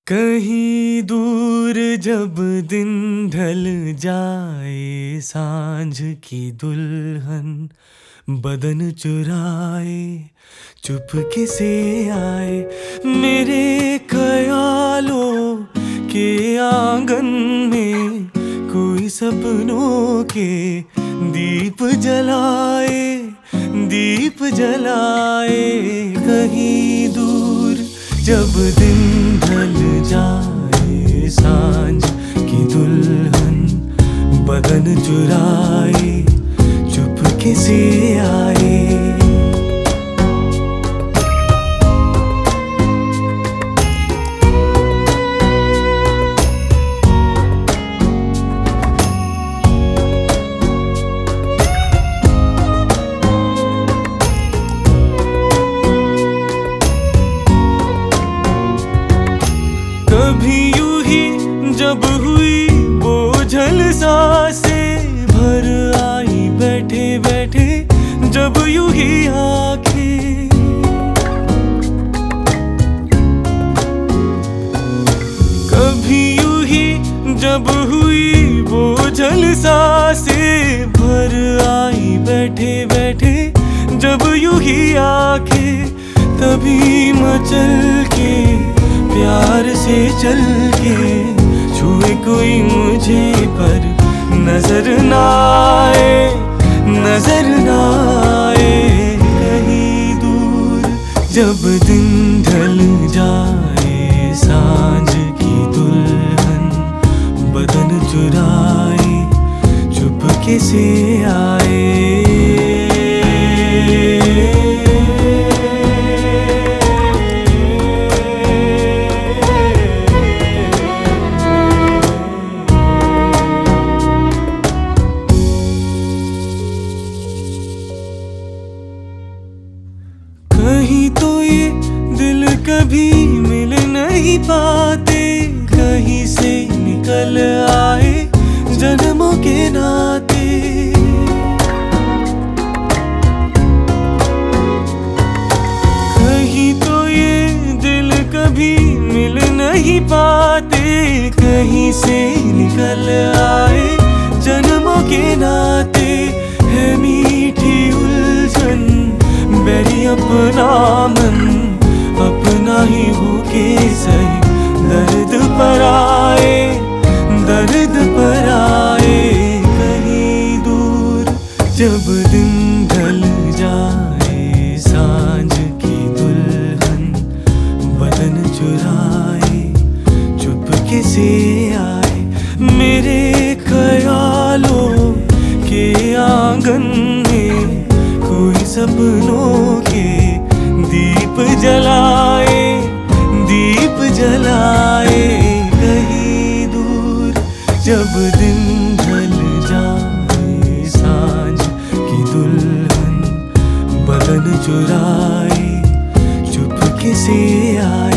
कहीं दूर जब दिन ढल जाए, सांझ की दुल्हन बदन चुराए, चुपके से आए मेरे ख्यालों के आंगन में। कोई सपनों के दीप जलाए, दीप जलाए। कहीं दूर जब दिन ढल जाए, सांझ की दुल्हन बदन चुराए, चुपके से आए। कभी यूं ही जब हुई बोझल सांसें, भर आई बैठे बैठे जब यूं ही आंखें। कभी यूं ही जब हुई बोझल सांसें, भर आई बैठे बैठे जब यूं ही आंखें। तभी मचल के प्यार से चल के छुए कोई मुझे, पर नजर ना आए, नजर ना आए। कहीं दूर जब दिन ढल जाए, सांझ की दुल्हन बदन चुराए, चुपके से आए। कहीं तो ये दिल कभी मिल नहीं पाते, कहीं से निकल आए जन्मों के नाते। कहीं तो ये दिल कभी मिल नहीं पाते, कहीं से निकल आए जन्मों के नाते। है मीठी उलझन मेरी अपना मन, अपना ही होके सही दर्द पर आए, दर्द पर आए। कहीं दूर जब दिन ढल जाए, सांझ की दुल्हन बदन चुराए, चुपके से आए मेरे ख्यालों के आंगन में। कोई सपनों के दीप जलाए, दीप जलाए। कहीं दूर जब दिन ढल जाए, सांझ की दुल्हन बदन चुराए, चुपके से आए।